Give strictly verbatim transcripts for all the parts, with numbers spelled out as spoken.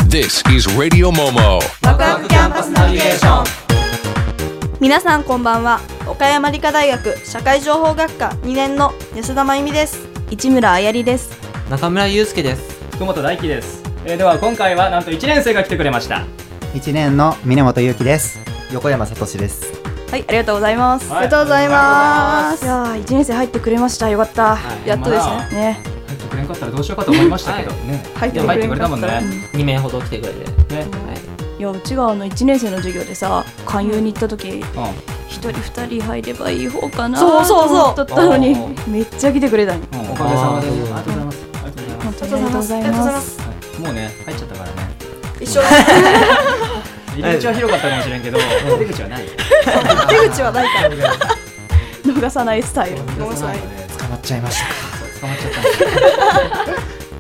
This is Radio Momo ワクワクキャンパスナビゲーション。 皆さんこんばんは。岡山理科大学社会情報学科にねんの安田真由美です。 市村あやりです。 中村祐介です。 福本大輝です。えー、では今回はなんといちねん生が来てくれました。 いちねんの峰本祐樹です。 横山聡です。 はい、ありがとうございます。 はい、ありがとうございます。 いやー、いちねん生入ってくれました。よかった、はい、やっとですね。 まあ、 ね入ってくれんかったらどうしようかと思いましたけど、はい、ね、入ってくれたもんね、 うん、にめいほど来てくれて、ね、 はい、いやうちがあのいちねん生の授業でさ、勧誘に行った時、うん、ひとりふたり入ればいい方かなと思っとったのに、めっちゃ来てくれたん、うん、 おかげさまでありがとうございます。 ありがとうございます。 もうね入っちゃったからね。 一緒だ入り口は広かったかもしれんけど出口はない。 出口はないから逃さないスタイル。 逃さない。 捕まっちゃいました。 捕まっちゃった。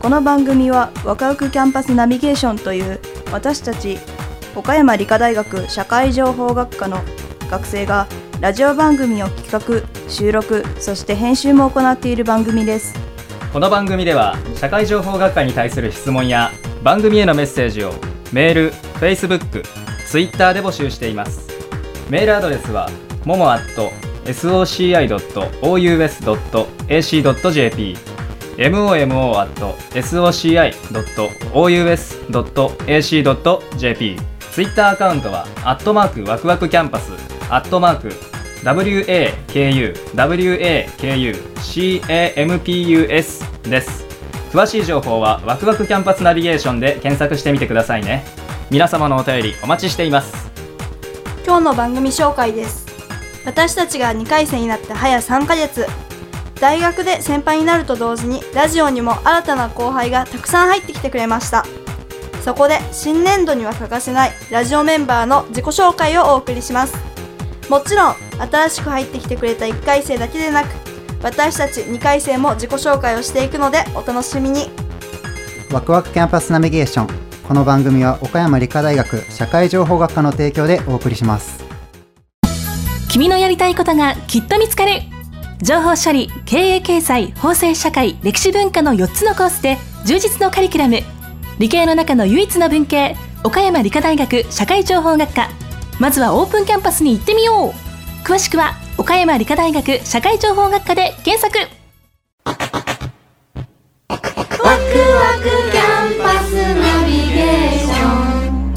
この番組はワクワクキャンパスナビゲーションという私たち岡山理科大学社会情報学科の学生がラジオ番組を企画、収録、そして編集も行っている番組です。 この番組では社会情報学科に対する質問や番組へのメッセージをメール、Facebook、Twitter で募集しています。メールアドレスは モモアットエスオーシーアイドットオーユーエスドットエーシードットジェーピー、モモアットエスオーシーアイドットオーユーエスドットエーシードットジェーピー、Twitter アカウントはアットマークワクワクキャンパス、アットマーク ダブリューエーケーユー ダブリューエーケーユー シーエーエムピーユーエス です。詳しい情報はワクワクキャンパスナビゲーションで検索してみてくださいね。皆様のお便りお待ちしています。 今日の番組紹介です。私たちがにかい生になって早さんかげつ、大学で先輩になると同時にラジオにも新たな後輩がたくさん入ってきてくれました。そこで新年度には欠かせないラジオメンバーの自己紹介をお送りします。もちろん新しく入ってきてくれたいっかい生だけでなく、私たちにかい生も自己紹介をしていくのでお楽しみに。 ワクワクキャンパスナビゲーション。この番組は岡山理科大学社会情報学科の提供でお送りします。 君のやりたいことがきっと見つかる。情報処理、経営経済、法制社会、歴史文化のよっつのコースで充実のカリキュラム。理系の中の唯一の文系、岡山理科大学社会情報学科。まずはオープンキャンパスに行ってみよう。詳しくは岡山理科大学社会情報学科で検索。 ワクワクキャンパスナビゲーション。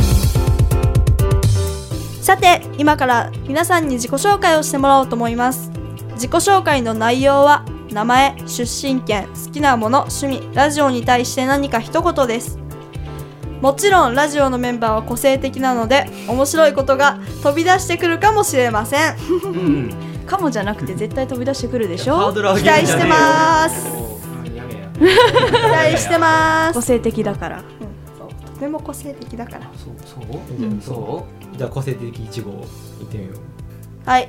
さて今から皆さんに自己紹介をしてもらおうと思います。自己紹介の内容は名前、出身県、好きなもの、趣味、ラジオに対して何か一言です。もちろんラジオのメンバーは個性的なので面白いことが飛び出してくるかもしれません、うん、 かもじゃなくて絶対飛び出してくるでしょ。 期待してます。期待してます。 個性的だから、うん、 そうとても個性的だから。 そうそう、うん、そうじゃあ個性的いちごいってみよう。 はい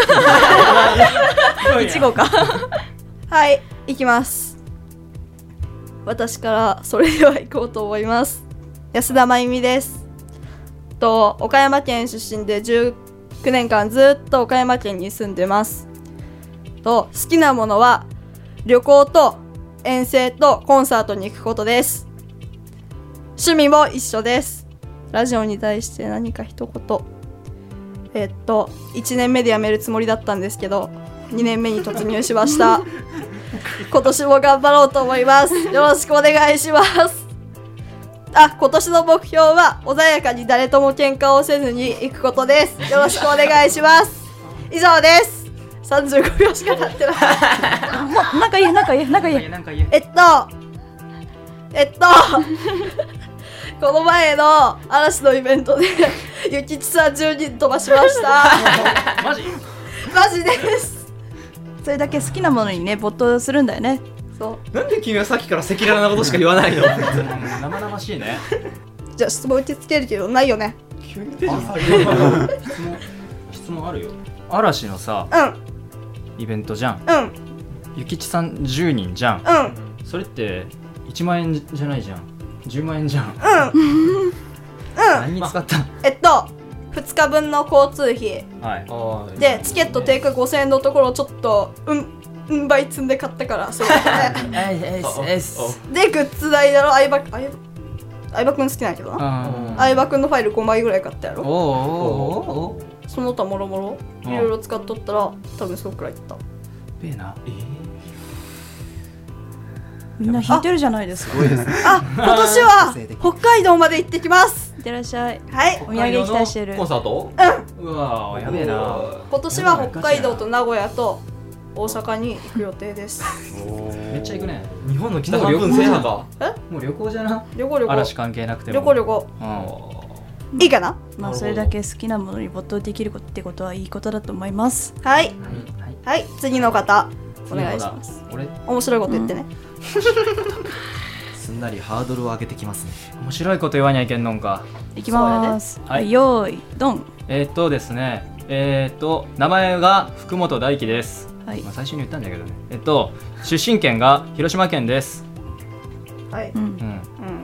いちごかはい、いきます。私からそれでは行こうと思います。安田真由美です。と岡山県出身でじゅうきゅうねんかんずっと岡山県に住んでます。と好きなものは旅行と遠征とコンサートに行くことです。趣味も一緒です。ラジオに対して何か一言。えっといちねんめで辞めるつもりだったんですけどにねんめに突入しました今年も頑張ろうと思います。よろしくお願いします。あ、今年の目標は穏やかに誰とも喧嘩をせずに行くことです。よろしくお願いします。以上です。さんじゅうごびょうしか経ってないなんか言えなんか言えなんか言ええっとえっとこの前の嵐のイベントでゆきちさんじゅうにん飛ばしましたマジマジです。 それだけ好きなものにね没頭するんだよね。 そうなんで君はさっきから赤裸々なことしか言わないの生々しいね。 じゃあ質問受け付けるけどないよね。 急に手にさ質問質問あるよ。嵐のさ、 うんイベントじゃん。 うんゆきちさんじゅうにんじゃん。 うんそれっていちまんえんじゃないじゃん。じゅうまんえんじゃん。 うんうん何に使ったの？ えっとふつかぶんの交通費、 はい、 でチケット定価ごせんえんのところちょっとうんうん倍積んで買ったからそれででグッズ代だろ、相葉相相葉くん好きなんやけどな。 あ相葉くんのファイルごまいぐらい買ったやろ。 おおおおその他もろもろいろいろ使っとったら多分そのくらいいった。 べえな。 みんな弾いてるじゃないですか。 あ、今年は北海道まで行ってきます。 いってらっしゃい。 はい。 お土産期待してる。 コンサート？ うわーやべえな。 今年は北海道と名古屋と大阪に行く予定です。 めっちゃ行くね。 日本の北半分制覇か。 え？ もう旅行じゃな。 旅行旅行。 嵐関係なくても。 旅行旅行。 うん。 いいかな？ まあそれだけ好きなものに没頭できるってことはいいことだと思います。 はい。 はいはい、次の方お願いします。 俺面白いこと言ってね。 すんなりハードルを上げてきますね。 面白いこと言わにゃいけんのんか。 いきます。 はい、 よーいドン。 えー、っとですね、えー、っと名前が福本大輝です。 はい。 まあ最初に言ったんだけどね。えっと出身県が広島県です。 はい。 うん。 うん。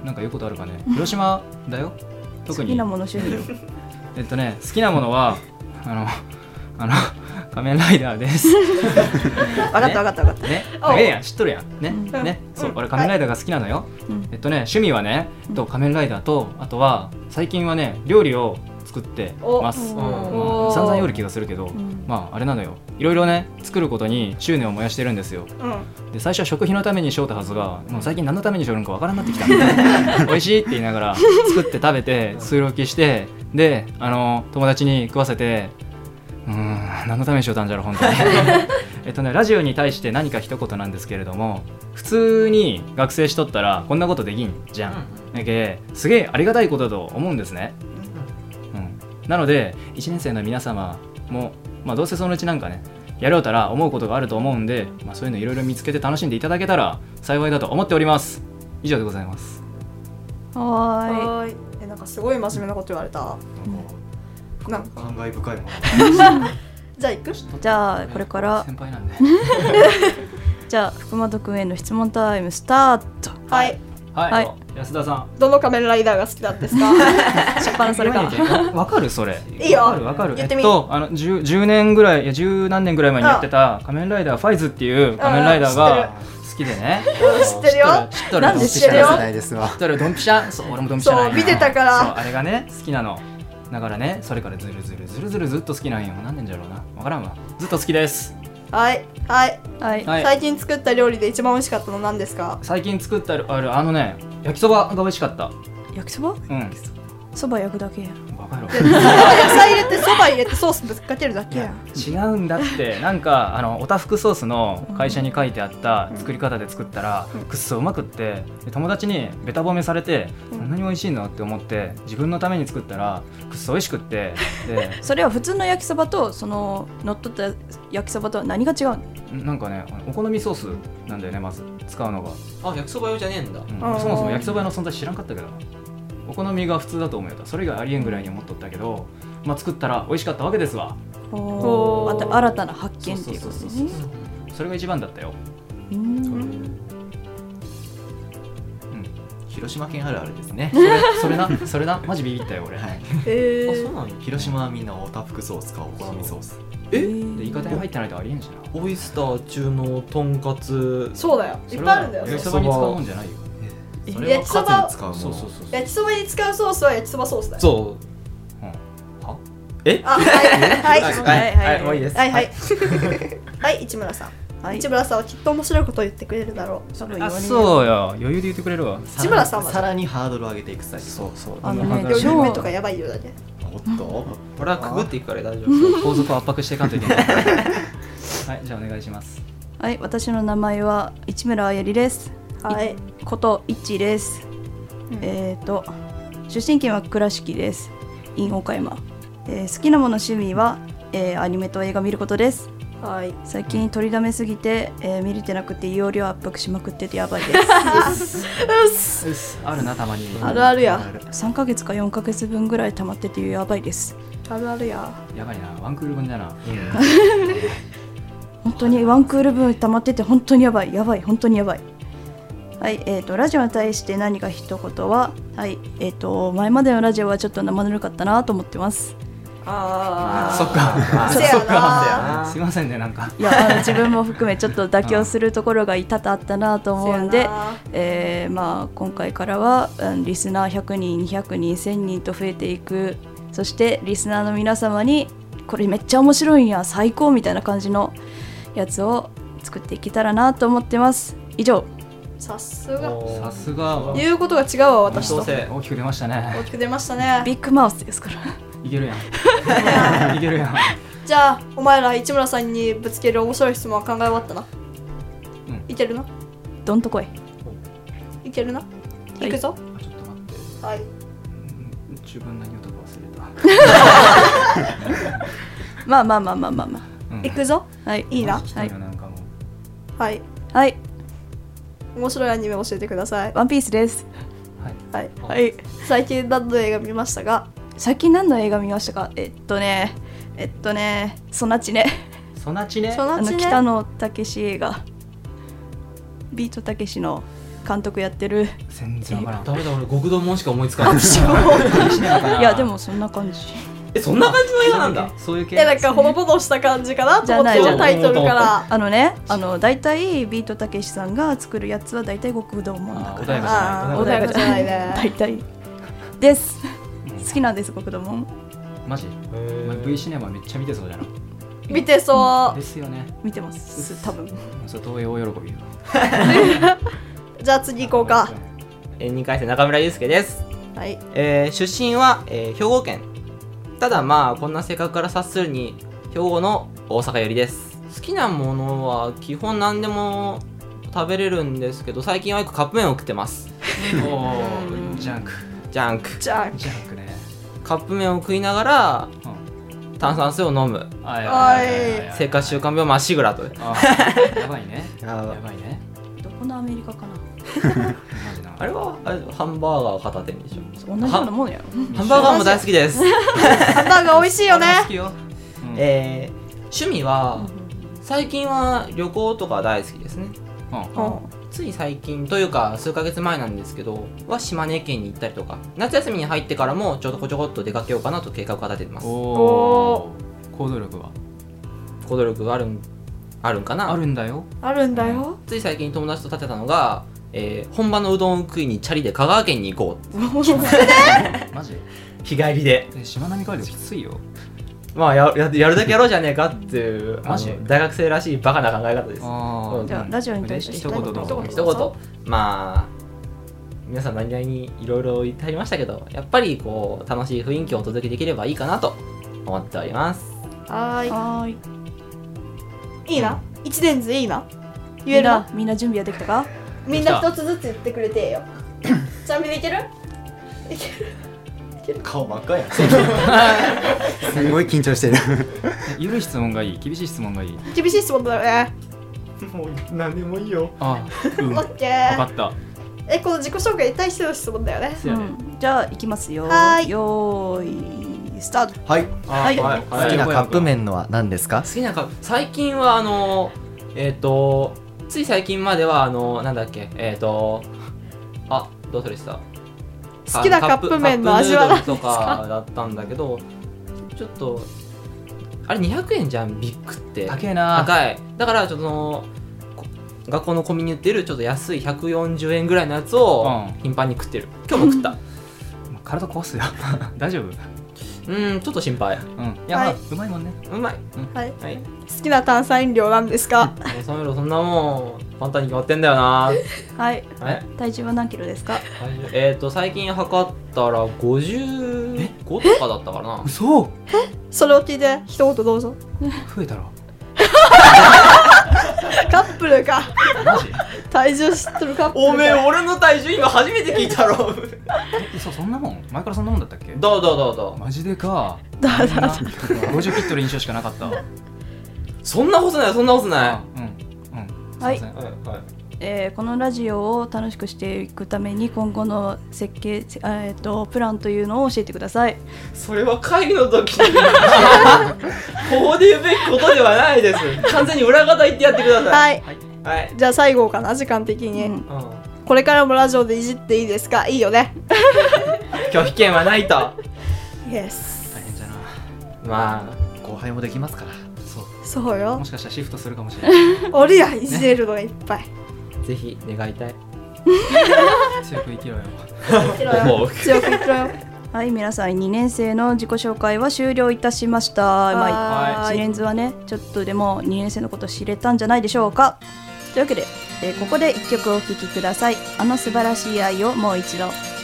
なんか言うことあるかね。広島だよ。特に好きなもの趣味。 えっとね好きなものはあのあの仮面ライダーです。 分かった分かった分かった。 ね、ええやん知っとるやん。ねね、そう俺仮面ライダーが好きなのよ。えっとね趣味はね、と仮面ライダーとあとは最近はね料理を作ってます。散々言う気がするけど、まああれなのよ。いろいろね作ることに執念を燃やしてるんですよ。で最初は食費のためにしようたはずが、もう最近何のためにしようのかわからんなってきた。美味しいって言いながら作って食べて数量きしてであの友達に食わせて。うーん何のためにしようたんじゃろ本当に。えっとねラジオに対して何か一言なんですけれども、普通に学生しとったらこんなことできんじゃん。だけすげえありがたいことだと思うんですね。うん、なのでいちねん生の皆様も、まあ、どうせそのうちなんかねやろうたら思うことがあると思うんで、まあ、そういうのいろいろ見つけて楽しんでいただけたら幸いだと思っております。以上でございます。 はーい。 はーい。えなんかすごい真面目なこと言われた。 なんか感慨深いもの。 じゃあ行く？ じゃあこれから先輩なんで。 じゃあ福本くんへの質問タイムスタート。 はいはい、 はい、 安田さんどの仮面ライダーが好きなんですか？ しょっぱなそれか。 わかるそれ。 いいよ。 わかるわかる。 言ってみ。 えっとあの十十年ぐらいいや十何年ぐらい前にやってた仮面ライダーファイズっていう仮面ライダーが好きでね。 知ってるよ。 知ってる。 なんで知ってるよ。 世代ですわ。 知ってるドンピシャ。そう俺もドンピシャなんよ。 そう見てたから。 そうあれがね好きなの。だからねそれからずるずるずるずるずっと好きなんよ。何年じゃろうなわからんわ。ずっと好きです。 はいはいはい。 はい、 最近作った料理で一番美味しかったの何ですか？ 最近作ったあるあのね焼きそばが美味しかった。 焼きそば？ うん。 そば焼くだけや。 バカ野郎。 野菜入れてそば入れてソースぶっかけるだけや。 違うんだってなんかあのおたふくソースの会社に書いてあった作り方で作ったら、うん、くっそうまくってで友達にベタ褒めされて、うん、そんなに美味しいのって思って自分のために作ったらくっそ美味しくってでそれは普通の焼きそばとその乗っ取った焼きそばとは何が違うの？ なんかねお好みソースなんだよねまず使うのが。 あ焼きそば用じゃねえんだ、 うん、そもそも焼きそばの存在知らんかったけどお好みが普通だと思うよ。それがありえんぐらいに思っとったけど、まあ、作ったら美味しかったわけですわ。 おまた新たな発見っていうことですね。 それが一番だったよ。 うん、うん、 広島県あるあるですね。 それそれなそれなマジビビったよ俺。はい、 えー、 あそうなんや。 広島はみんなおたふくソースかお好みソース。 え？ でイカ天入ってないとありえんしな。 オイスター中のとんかつ。 そうだよいっぱいあるんだよ。 焼きそばに使うもんじゃないよ。 それはカツに使うもの。 そうそうそう焼きそばに使うソースは焼きそばソースだよ。 そう、うん、はえあはいはいはいはいはいもういいですはいはいはい市村さん、はい、市村さんはきっと面白いことを言ってくれるだろう。 そあそうよ余裕で言ってくれるわ。 市村さんはさらにハードルを上げていくスタイル。 そうそうあのねよんめとかやばいよだね。 おっと俺はくぐっていくから大丈夫。 後続を圧迫していかんといけない。はいじゃあお願いします。 はい私の名前は市村あやりです。 はいこといちです。うん、えっ、ー、と出身県は倉敷です。in 岡山、えー、好きなもの趣味は、えー、アニメと映画見ることです。 はい。 最近取りだめすぎて、えー、見れてなくて容量圧迫しまくっててやばいです。 うっすあるなたまに。 あるあるや。 さんかげつかよんかげつぶんぐらい溜まっててやばいです。 あるあるや。 やばいなワンクール分だな。 本当にワンクール分溜まってて本当にやばいやばい本当にやばい。はい、えーと、ラジオに対して何か一言は、はい、えーと、前までのラジオはちょっと生ぬるかったなと思ってます。 あそっかせやなそっかすいませんねなんかいやあの自分も含めちょっと妥協するところが多々あったなと思うんでせやな、 えーまあ、今回からは、うん、リスナーひゃくにんにひゃくにんせんにんと増えていく。そしてリスナーの皆様にこれめっちゃ面白いんや最高みたいな感じのやつを作っていけたらなと思ってます。以上。 さすがさすが言うことが違うわ私と大きく出ましたね大きく出ましたね。 ビッグマウスですからいけるやんいけるやん。 じゃあお前ら市村さんにぶつける面白い質問は考え終わったな。 うんいけるなどんとこい。 いけるな、 いいくぞ。 あちょっと待ってはい自分何言うとか忘れたまあまあまあまあまあまうんいくぞ。 はいいいな。 来たよなんかもうはいはい面白いアニメ教えてください。 ワンピースです。 はいはい最近何の映画見ましたが。 最近何の映画見ましたか。えっとねえっとねソナチネソナチネそのうちねあの北野武映画ビートたけしの監督やってる。 全然わからんダメだ俺極道もんしか思いつかないいやでもそんな感じえそんな感じの映画なんだ。 そういう系えなんかほのぼのした感じかなと思ってじゃないじゃないタイトルからあのねあの大体ビートたけしさんが作るやつは大体極道もんだからあー穏やかじゃないあー穏やかじゃないね大体です好きなんです極道もんマジお前 V シネマめっちゃ見てそうじゃな見てそですよね見てます多分それ東映大喜びよう。じゃあ次行こうか。 えーにかい生中村祐介です、 はいえー出身は、えー兵庫県。ただまあこんな性格から察するに兵庫の大阪寄りです。好きなものは基本何でも食べれるんですけど最近はよくカップ麺を食ってます。 おおジャンクジャンクじゃあジャンクねカップ麺を食いながら炭酸水を飲むあおい生活習慣病まっしぐらと。 あやばいねやばいねどこのアメリカかなマジなあれはあれハンバーガー片手にでしょ。 同じようなもんやろハンバーガーも大好きです。 ハンバーガー美味しいよね。 好きようんえー趣味は最近は旅行とか大好きですね。 うんつい最近というか数ヶ月前なんですけどは島根県に行ったりとか夏休みに入ってからもちょこちょこっと出かけようかなと計画を立ててます。 おお行動力は行動力があるんあるんかな。 あるんだよあるんだよ。 つい最近友達と立てたのが、えー本場のうどんを食いにチャリで香川県に行こう。 マジ日帰りでえしまなみ海道きついよまあ や, や, やるだけやろうじゃねえかっていうマジあの大学生らしいバカな考え方です。 あうんじゃあラジオに対して一言どうぞ一言まあ皆さん何々にいろいろ言ってありましたけどやっぱりこう楽しい雰囲気をお届けできればいいかなと思っております。 はーはーいいいいな一年図いいな言みんえるななみんな準備はできたか。 みんな一つずつ言ってくれてえよ。ちなみにいける顔真っ赤やん。 すごい緊張してるゆるい質問がいい厳しい質問がいい厳しい質問だよね。 もう何でもいいよ。 あうん分オッケーかったえこの自己紹介に対しての質問だよね。 せやねうんじゃあ行きますよ。 はーいよーいスタート。 はい。 はいはい好きなカップ麺のは何ですか好？きなカップ最近はあのえっ、とつい最近まではあのなんだっけえっ、とあどうそれした好きなカップ麺の味は何ですか？ カップヌードルとかだったんだけどちょっとあれにひゃくえんじゃんビッグって高えな高いだからちょっとそのこ学校のコンビニに売ってるちょっと安いひゃくよんじゅうえんぐらいのやつをうん頻繁に食ってる。今日も食った体壊すよ大丈夫うんちょっと心配。 うんいやまあはいうまいもんねうまいはいはい好きな炭酸飲料なんですか？ そのそんなもん簡単に決まってんだよなはいはい体重は何キロですか。 えっ、と最近測ったらごじゅうごとかだったからな。 嘘それを聞いて一言どうぞ。 増えたろカップルかマジ体重知ってるカップルか。 おめえ俺の体重今初めて聞いたろえ嘘そんなもん前からそんなもんだったっけどうどうどうどうマジでかだだだごじゅう切ってる印象しかなかったそんな細ないそんな細ないあうんうんはいすいませんはいはいえーこのラジオを楽しくしていくために今後の設計、せえー、とプランというのを教えてください。 それは会議の時にここで言うべきことではないです。完全に裏方言ってやってください。 はいはい、 じゃあ最後かな時間的に、 うんうん、 これからもラジオでいじっていいですか？いいよね。 拒否権はないと。 イエス。 大変じゃなまあ後輩もできますから。 そうそうよもしかしたらシフトするかもしれないおるやんいじれるのがいっぱい、 ぜひ願いたい。 強く生きろよ生きろよ強く生きろよはい、皆さんにねん生の自己紹介は終了いたしました。まあ、 はいいちねん図はねちょっとでもにねん生のこと知れたんじゃないでしょうか。というわけで、えーここでいっきょくお聴きください。あの素晴らしい愛をもう一度。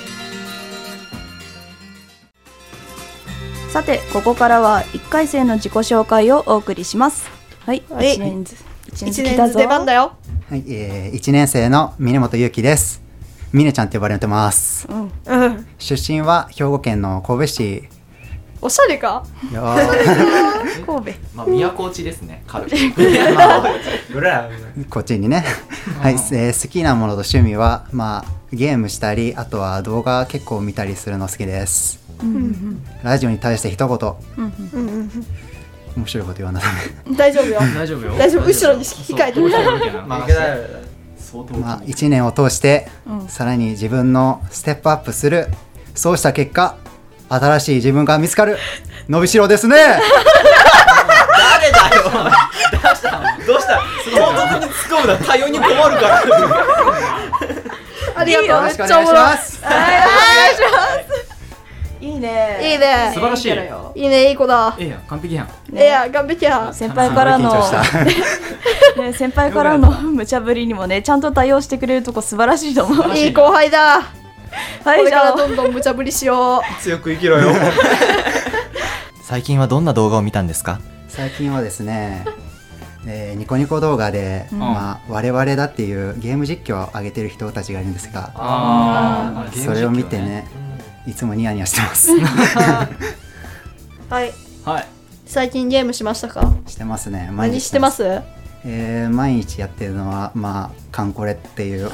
さてここからはいっかい生の自己紹介をお送りします。はい、 はいいちねん図いちねん図一年ず来たぞ。 出番だよ。 はい、えー、いちねん生の峰本裕樹です。ミネちゃんって呼ばれてます。 うんうん出身は兵庫県の神戸市。 おしゃれかいやー神戸まあ都落ちですね。軽く。 まあうらこっちにねはい、えー好きなものと趣味は、まあ、ゲームしたり、あとは動画結構見たりするの好きです。ラジオに対して一言、 うんうん面白いこと言わなダうん大丈夫よ大丈夫よ大丈夫後ろに控えてるからまあ相当メ。まあ、いちねんを通して、 うんさらに自分のステップアップする。そうした結果、新しい自分が見つかる。伸びしろですね。 誰だよどうしたどうした唐突に突っ込むな対応に困るからありがとうよろしくお願いしめっちゃおもろいます。 いいねいいね素晴らしいキャラよいいねいい子だええやん完璧やんええや完璧や先輩からの緊張したね、先輩からの無茶ぶりにもねちゃんと対応してくれるとこ素晴らしいと思う。 いい後輩だはい、 これからじゃあどんどん無茶ぶりしよう強く生きろよ最近はどんな動画を見たんですか？ 最近はですね、えーニコニコ動画で、まあ、我々だっていうゲーム実況を上げてる人たちがいるんですが、 あーそれを見てね、いつもニヤニヤしてます。 はいはい最近ゲームしましたかしてますね。毎日何してますえー毎日やってるのは、まあ、カンコレっていう。あ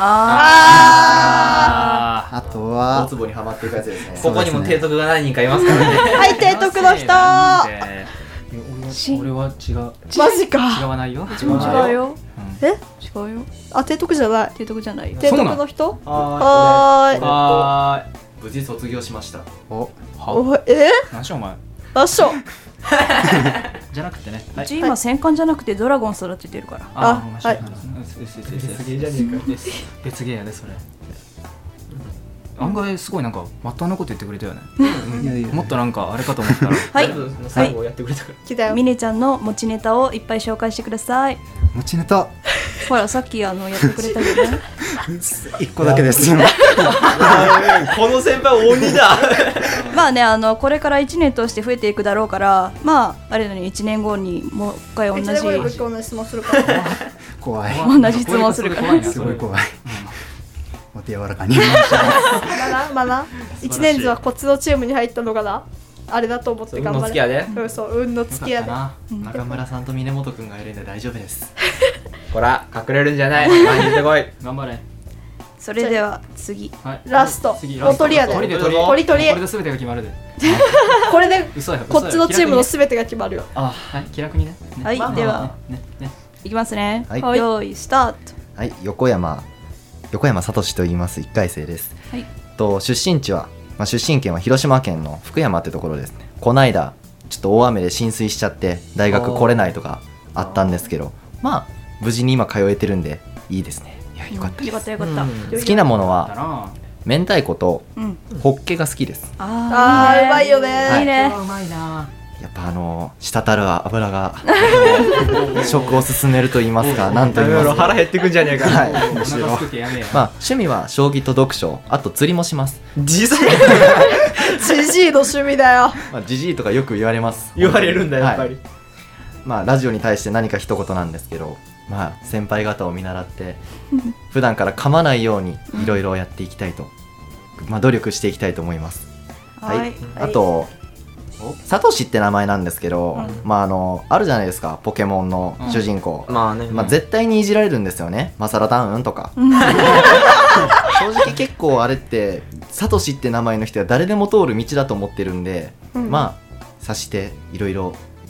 ああとは、 壺にはまっていくやつですね。 ここにも提督が何人かいますからねはい提督の人マ俺は違うジか違わないよ違違うよえ違うよあ提督じゃない提督じゃないよ。 提督の人はーいはーい無事卒業しました。 おはおえ何しよお前あっしょじゃなくてねはうち今戦艦じゃなくてドラゴン育ててるから。 あはい別ゲーじゃねえか別ゲーやでそれ案外すごいなんかまっとうなこと言ってくれたよねいやいやもっとなんかあれかと思ったらはい最後やってくれたから来たよミネちゃんの持ちネタをいっぱい紹介してください。 持ちネタほらさっきあのやってくれたよね。 いっこだけです。 この先輩鬼だまあねあのこれからいちねん通して増えていくだろうからまああれのにいちねんごにもう一回同じいちねんごにもう一回同じ質問するから怖い。 同じ質問するから怖いなすごい怖い。お手柔らかに。 まだまだ一年図はこっちのチームに入ったのがなあれだと思って運頑張れの付きやでうんそう運の付きやで中村さんと峰本くんがいるんで大丈夫です。 ほら隠れるんじゃない前に出てこい頑張れそれでは次はいラスト次おとりやで鳥で鳥鳥鳥これで全てが決まるでこれで嘘やこっちのチームの気全てが決まるよあはい気楽にねねはいまあまあではねねいきますね。 はい用意スタート。 はい、横山横山聡と言います。いっかい生です。 はいと出身地は、まあ、出身県は広島県の福山ってところですね。こないだちょっと大雨で浸水しちゃって大学来れないとかあったんですけど、まあ無事に今通えてるんでいいですね。いやよかったよです。 かったよかった。 好きなものだはな明太子とうん。 ホッケが好きです。 あーうまいよねいいね。 うまいなやっぱあの滴る油が食を進めると言いますか、なんと言いますか。 腹減ってくんじゃねえかはい。 お腹すくってやめやまあ趣味は将棋と読書、あと釣りもします。 実際ジジイの趣味だよまあジジイとかよく言われます。 言われるんだやっぱり、 はいまあラジオに対して何か一言なんですけど、まあ先輩方を見習って普段から噛まないようにいろいろやっていきたいと、まあ努力していきたいと思います。はい。 はいあとサトシって名前なんですけど、まああのあるじゃないですか、ポケモンの主人公。 まあね、 まあ絶対にいじられるんですよね。マサラダウンとか。正直結構あれってサトシって名前の人は誰でも通る道だと思ってるんで、まあさしていろいろ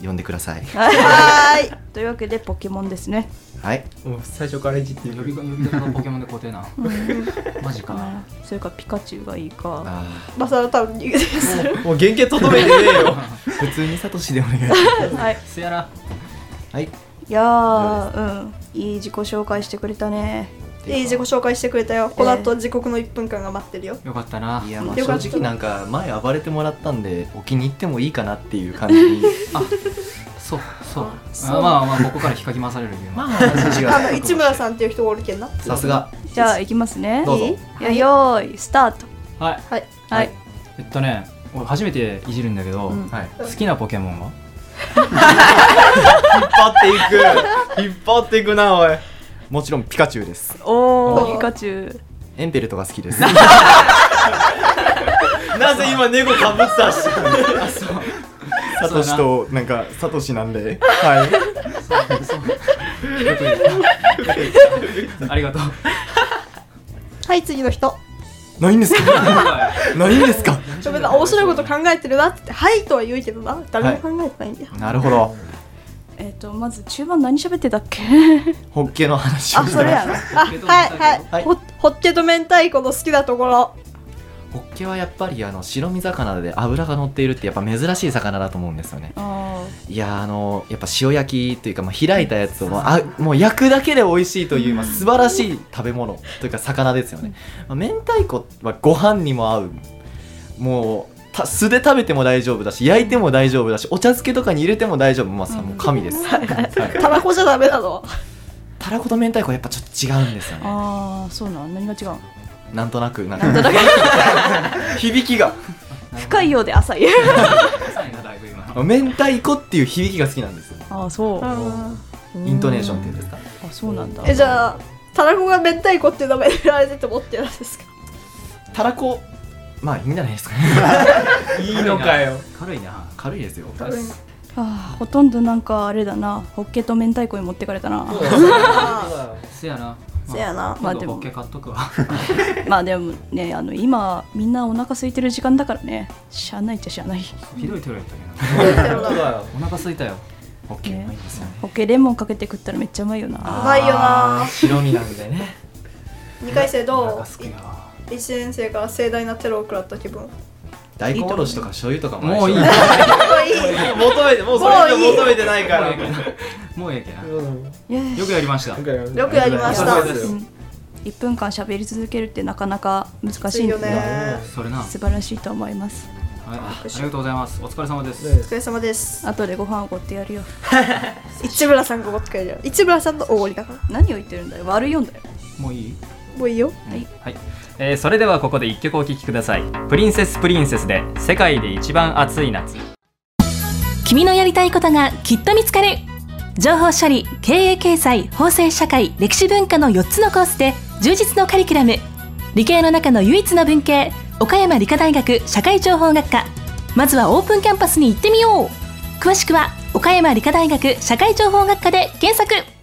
呼んでください。 はい。というわけでポケモンですね。 はい。 もう最初からいじって呼び呼び方のポケモンで固定な。マジか。 それかピカチュウがいいか。 マサル多分逃げてる。 もう原型とどめてねえよ。 普通にサトシでお願いします。 はい。 せやな。 はい。 いやー、うん、いい自己紹介してくれたね。 いい自己紹介してくれたよ。この後時刻のいっぷんかんが待ってるよ。 よかったな。 いや、まあ正直なんか前暴れてもらったんでお気に入ってもいいかなっていう感じに。 あ、そうそう。あ、まあまあここから引っかき回されるけど。まあ、あの市村さんっていう人がおるけんな。 さすが。 じゃあ行きますね。 どうぞ。 いや、よーいスタート。 はいはいはい。 えっとね、俺初めていじるんだけど、好きなポケモンは？ 引っ張っていく。引っ張っていくなおい。 もちろんピカチュウです。 おー、ピカチュウ。 エンペルトが好きです。 なぜ今ネゴかぶったし。 サトシとなんかサトシなんで。はい。 ありがとう。 はい次の人。 ないんですか。ないんですか。 ちょっと面白いこと考えてるなって言ってはいとは言うけどな、誰も考えてないんだよ。 なるほど。 えっとまず中盤何喋ってたっけ？ ホッケの話をあ、 してそれやな。あ、はいはい。ホホッケと明太子の好きなところ。 ホッケはやっぱりあの白身魚で脂が乗っているってやっぱ珍しい魚だと思うんですよね。いやあのやっぱ塩焼きというか、まあ、開いたやつを、まあ、あもう焼くだけで美味しいという、まあ、素晴らしい食べ物というか魚ですよね。まあ、明太子はご飯にも合う。もうた素で食べても大丈夫だし焼いても大丈夫だしお茶漬けとかに入れても大丈夫。まあさもう神です。 たらこじゃダメなの。 たらこと明太子はやっぱちょっと違うんですよね。 ああ、そうなの。何が違う？ なんとなくなんなんとなく響きが深いようで浅い。 明太子っていう響きが好きなんです。 ああ、そう。 イントネーションっていうんですか。 あ、そうなんだ。 え、じゃあたらこが明太子っていう名前でやられててもってなんですか。 たらこまあいいんじゃないですか。 いいのかよ。 軽いな。 軽いですよ。 ああ、ほとんどなんかあれだな。ホッケと明太子に持ってかれたな。 せやな。 せやな。 まあでもホッケ買っとくわ。 まあでもね、あの今みんなお腹空いてる時間だからね。しゃあないっちゃしゃあない。 ひどいテロやったけど。お腹空いたよ。 ホッケうまいんですよね。 ホッケレモンかけて食ったらめっちゃうまいよな。 うまいよな。 白身なんでね。 にかい生どう？いちねん生から盛大なテロを食らった気分。 大根おろしとか醤油とかもういい。 求めてもうそれ以上求めてないから。 もうええけな。よくやりました。 よくやりました。 いっぷんかん喋り続けるってなかなか難しいんよね。 それな。 素晴らしいと思います。 はい、ありがとうございます。お疲れ様です。 お疲れ様です。 後でご飯おごってやるよ。 市村さんがおごってくれるよ。市村さんのおごりだから。 何を言ってるんだよ。悪いよんだよ。 もういい？ もういいよ。 はい。はい。えー、それではここで一曲お聴きください。プリンセスプリンセスで世界で一番暑い夏。 君のやりたいことがきっと見つかる。情報処理、経営経済、法制社会、歴史文化のよっつのコースで充実のカリキュラム。理系の中の唯一の文系、岡山理科大学社会情報学科。まずはオープンキャンパスに行ってみよう。詳しくは岡山理科大学社会情報学科で検索。